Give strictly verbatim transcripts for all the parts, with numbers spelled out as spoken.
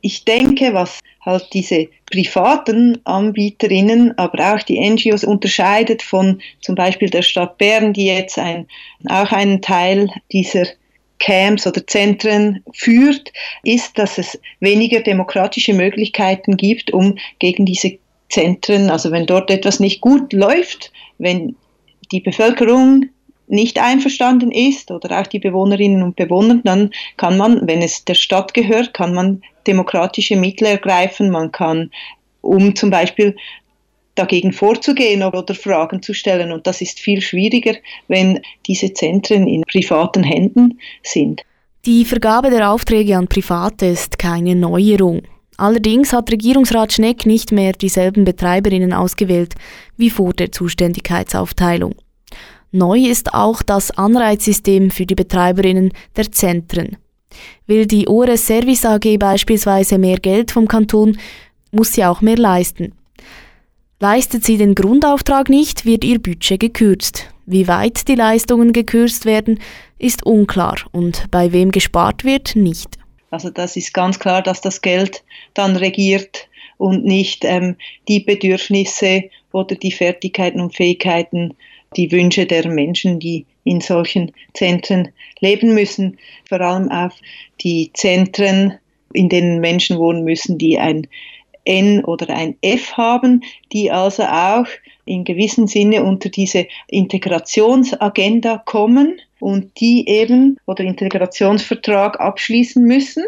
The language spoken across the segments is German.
ich denke, was halt diese privaten Anbieterinnen, aber auch die N G Os unterscheidet von zum Beispiel der Stadt Bern, die jetzt ein, auch einen Teil dieser Camps oder Zentren führt, ist, dass es weniger demokratische Möglichkeiten gibt, um gegen diese Zentren, also wenn dort etwas nicht gut läuft, wenn die Bevölkerung nicht einverstanden ist oder auch die Bewohnerinnen und Bewohner, dann kann man, wenn es der Stadt gehört, kann man demokratische Mittel ergreifen. Man kann, um zum Beispiel dagegen vorzugehen oder Fragen zu stellen. Und das ist viel schwieriger, wenn diese Zentren in privaten Händen sind. Die Vergabe der Aufträge an Private ist keine Neuerung. Allerdings hat Regierungsrat Schnegg nicht mehr dieselben Betreiberinnen ausgewählt wie vor der Zuständigkeitsaufteilung. Neu ist auch das Anreizsystem für die Betreiberinnen der Zentren. Will die O R S Service A G beispielsweise mehr Geld vom Kanton, muss sie auch mehr leisten. Leistet sie den Grundauftrag nicht, wird ihr Budget gekürzt. Wie weit die Leistungen gekürzt werden, ist unklar und bei wem gespart wird, nicht. Also das ist ganz klar, dass das Geld dann regiert und nicht ähm, die Bedürfnisse oder die Fertigkeiten und Fähigkeiten, die Wünsche der Menschen, die in solchen Zentren leben müssen. Vor allem auf die Zentren, in denen Menschen wohnen müssen, die ein N oder ein F haben, die also auch in gewissem Sinne unter diese Integrationsagenda kommen und die eben oder Integrationsvertrag abschließen müssen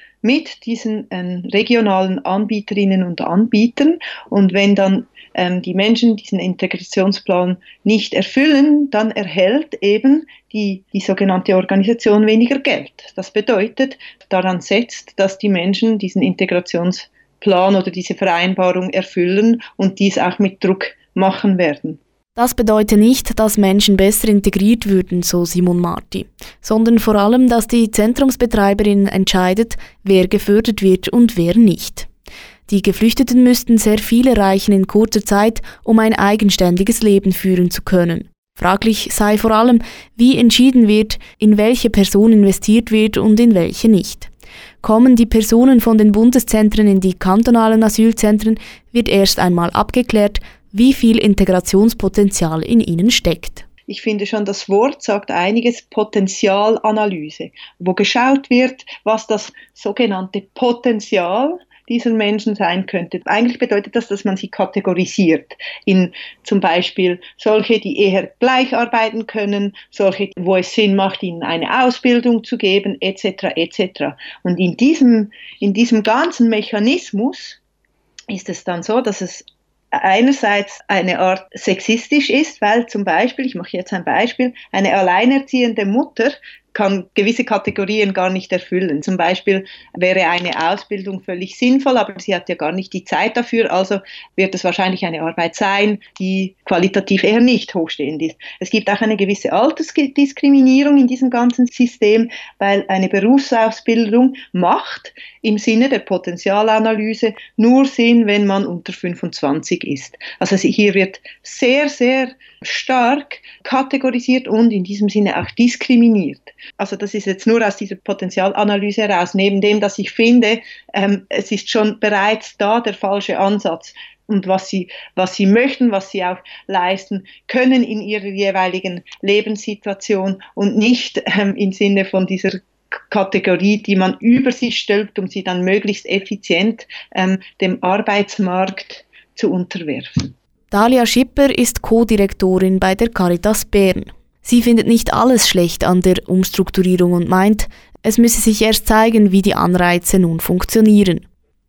mit diesen ähm, regionalen Anbieterinnen und Anbietern. Und wenn dann ähm, die Menschen diesen Integrationsplan nicht erfüllen, dann erhält eben die, die sogenannte Organisation weniger Geld. Das bedeutet, daran setzt, dass die Menschen diesen Integrationsplan oder diese Vereinbarung erfüllen und dies auch mit Druck machen werden. Das bedeutet nicht, dass Menschen besser integriert würden, so Simon Marti, sondern vor allem, dass die Zentrumsbetreiberin entscheidet, wer gefördert wird und wer nicht. Die Geflüchteten müssten sehr viel erreichen in kurzer Zeit, um ein eigenständiges Leben führen zu können. Fraglich sei vor allem, wie entschieden wird, in welche Person investiert wird und in welche nicht. Kommen die Personen von den Bundeszentren in die kantonalen Asylzentren, wird erst einmal abgeklärt, wie viel Integrationspotenzial in ihnen steckt. Ich finde schon, das Wort sagt einiges, Potenzialanalyse, wo geschaut wird, was das sogenannte Potenzial dieser Menschen sein könnte. Eigentlich bedeutet das, dass man sie kategorisiert in zum Beispiel solche, die eher gleich arbeiten können, solche, wo es Sinn macht, ihnen eine Ausbildung zu geben, et cetera et cetera. Und in diesem, in diesem ganzen Mechanismus ist es dann so, dass es einerseits eine Art sexistisch ist, weil zum Beispiel, ich mache jetzt ein Beispiel, eine alleinerziehende Mutter kann gewisse Kategorien gar nicht erfüllen. Zum Beispiel wäre eine Ausbildung völlig sinnvoll, aber sie hat ja gar nicht die Zeit dafür, also wird es wahrscheinlich eine Arbeit sein, die qualitativ eher nicht hochstehend ist. Es gibt auch eine gewisse Altersdiskriminierung in diesem ganzen System, weil eine Berufsausbildung macht im Sinne der Potenzialanalyse nur Sinn, wenn man unter fünfundzwanzig ist. Also hier wird sehr, sehr stark kategorisiert und in diesem Sinne auch diskriminiert. Also das ist jetzt nur aus dieser Potenzialanalyse heraus, neben dem, dass ich finde, ähm, es ist schon bereits da der falsche Ansatz. Und was sie, was sie möchten, was sie auch leisten können in ihrer jeweiligen Lebenssituation und nicht ähm, im Sinne von dieser Kategorie, die man über sie stülpt, um sie dann möglichst effizient ähm, dem Arbeitsmarkt zu unterwerfen. Dalia Schipper ist Co-Direktorin bei der Caritas Bern. Sie findet nicht alles schlecht an der Umstrukturierung und meint, es müsse sich erst zeigen, wie die Anreize nun funktionieren.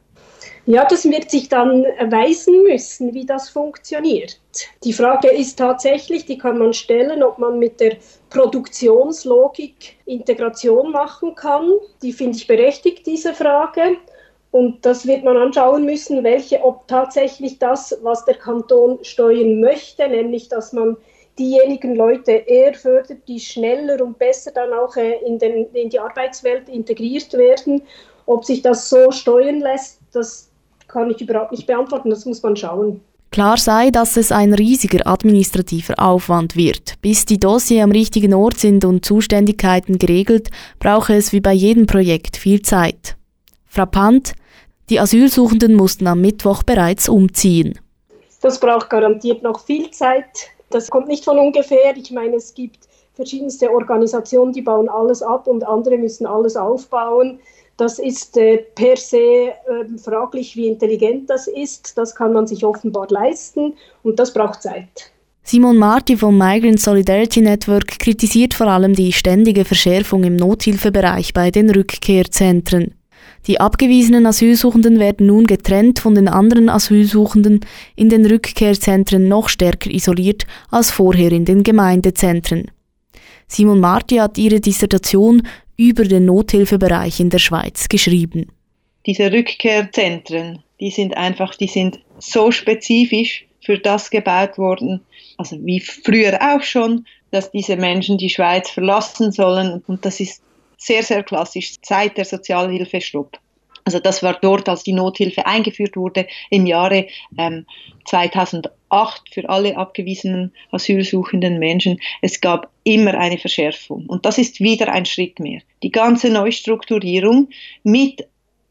Ja, das wird sich dann weisen müssen, wie das funktioniert. Die Frage ist tatsächlich, die kann man stellen, ob man mit der Produktionslogik Integration machen kann. Die finde ich berechtigt, diese Frage. Und das wird man anschauen müssen, welche, ob tatsächlich das, was der Kanton steuern möchte, nämlich dass man diejenigen Leute eher fördert, die schneller und besser dann auch in, den, in die Arbeitswelt integriert werden. Ob sich das so steuern lässt, das kann ich überhaupt nicht beantworten, das muss man schauen. Klar sei, dass es ein riesiger administrativer Aufwand wird. Bis die Dossiers am richtigen Ort sind und Zuständigkeiten geregelt, brauche es wie bei jedem Projekt viel Zeit. Frappant, Die Asylsuchenden mussten am Mittwoch bereits umziehen. Das braucht garantiert noch viel Zeit. Das kommt nicht von ungefähr. Ich meine, es gibt verschiedenste Organisationen, die bauen alles ab und andere müssen alles aufbauen. Das ist äh, per se äh, fraglich, wie intelligent das ist. Das kann man sich offenbar leisten und das braucht Zeit. Simon Marti vom Migrant Solidarity Network kritisiert vor allem die ständige Verschärfung im Nothilfebereich bei den Rückkehrzentren. Die abgewiesenen Asylsuchenden werden nun getrennt von den anderen Asylsuchenden in den Rückkehrzentren noch stärker isoliert als vorher in den Gemeindezentren. Simon Marti hat ihre Dissertation über den Nothilfebereich in der Schweiz geschrieben. Diese Rückkehrzentren, die sind einfach, die sind so spezifisch für das gebaut worden, also wie früher auch schon, dass diese Menschen die Schweiz verlassen sollen. Und das ist sehr, sehr klassisch seit der Sozialhilfestopp. Also das war dort, als die Nothilfe eingeführt wurde im Jahre ähm, zweitausendacht für alle abgewiesenen asylsuchenden Menschen. Es gab immer eine Verschärfung. Und das ist wieder ein Schritt mehr. Die ganze Neustrukturierung mit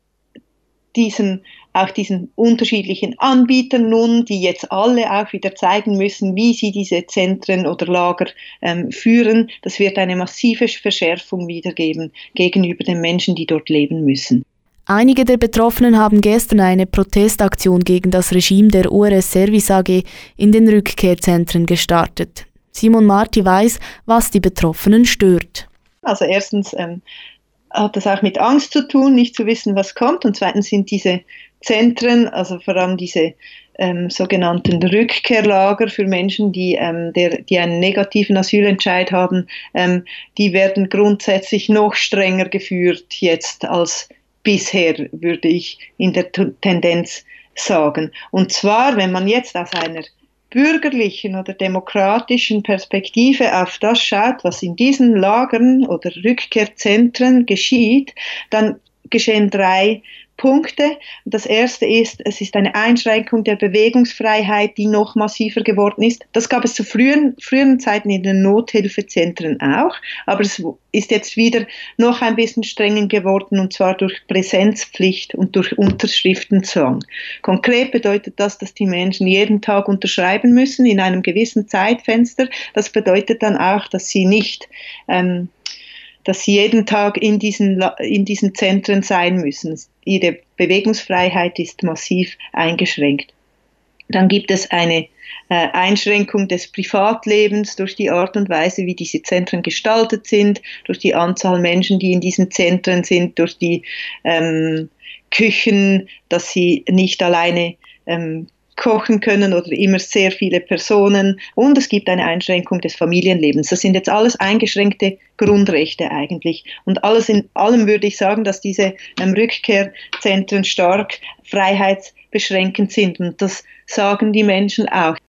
diesen, auch diesen unterschiedlichen Anbietern nun, die jetzt alle auch wieder zeigen müssen, wie sie diese Zentren oder Lager ähm, führen. Das wird eine massive Verschärfung wiedergeben gegenüber den Menschen, die dort leben müssen. Einige der Betroffenen haben gestern eine Protestaktion gegen das Regime der O R S Service A G in den Rückkehrzentren gestartet. Simon Marti weiß, was die Betroffenen stört. Also erstens ähm, hat das auch mit Angst zu tun, nicht zu wissen, was kommt. Und zweitens sind diese Zentren, also vor allem diese ähm, sogenannten Rückkehrlager für Menschen, die, ähm, der, die einen negativen Asylentscheid haben, ähm, die werden grundsätzlich noch strenger geführt jetzt als bisher, würde ich in der T- Tendenz sagen. Und zwar, wenn man jetzt aus einer bürgerlichen oder demokratischen Perspektive auf das schaut, was in diesen Lagern oder Rückkehrzentren geschieht, dann geschehen drei Punkte. Das erste ist, es ist eine Einschränkung der Bewegungsfreiheit, die noch massiver geworden ist. Das gab es zu früheren, früheren Zeiten in den Nothilfezentren auch, aber es ist jetzt wieder noch ein bisschen strenger geworden, und zwar durch Präsenzpflicht und durch Unterschriftenzwang. Konkret bedeutet das, dass die Menschen jeden Tag unterschreiben müssen in einem gewissen Zeitfenster. Das bedeutet dann auch, dass sie nicht ähm, dass sie jeden Tag in diesen, in diesen Zentren sein müssen. Ihre Bewegungsfreiheit ist massiv eingeschränkt. Dann gibt es eine äh, Einschränkung des Privatlebens durch die Art und Weise, wie diese Zentren gestaltet sind, durch die Anzahl Menschen, die in diesen Zentren sind, durch die ähm, Küchen, dass sie nicht alleine ähm, kochen können oder immer sehr viele Personen, und es gibt eine Einschränkung des Familienlebens. Das sind jetzt alles eingeschränkte Grundrechte eigentlich, und alles in allem würde ich sagen, dass diese ähm, Rückkehrzentren stark freiheitsbeschränkend sind, und das sagen die Menschen auch.